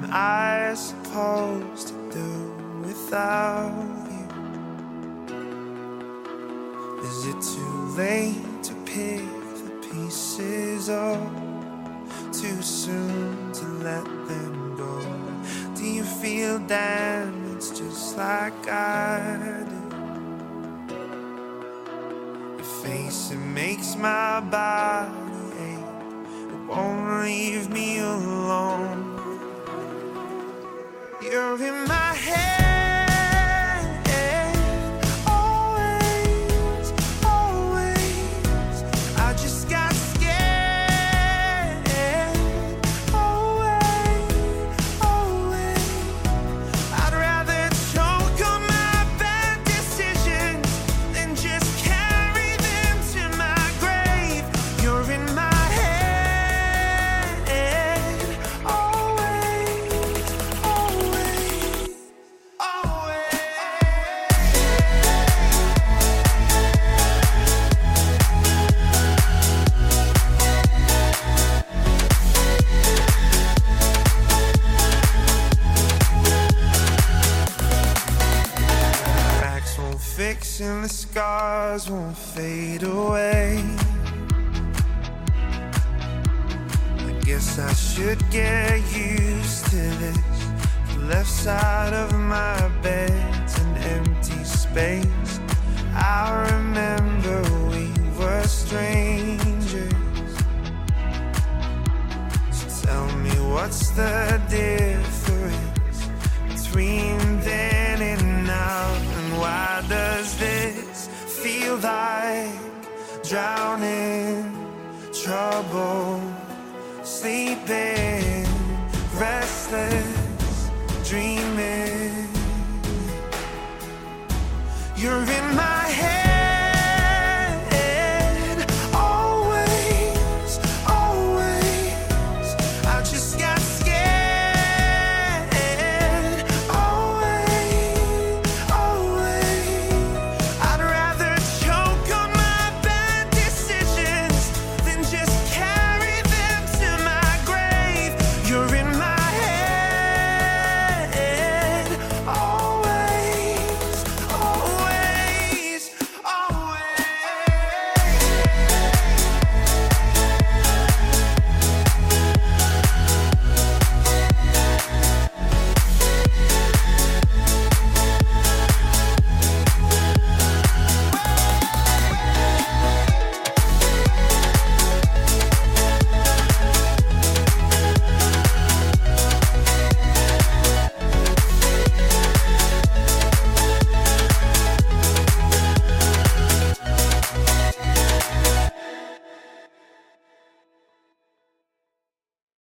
I supposed to do without you? Is it too late to pick the pieces up? Too soon to let them go? Do you feel damaged just like I do? Your face, it makes my body ache. It won't leave me alone. You're in my head, always, always. I just got scared, always, always. I'd rather choke on my bad decisions than just carry them to my grave. You're in my head, always, always, always. Cracks won't fix and the scars won't fade away. I guess I should get used to this. The left side of my bed's an empty space. I remember we were strangers. So tell me, what's the difference between then and now? And why does this feel like drowning, trouble, sleeping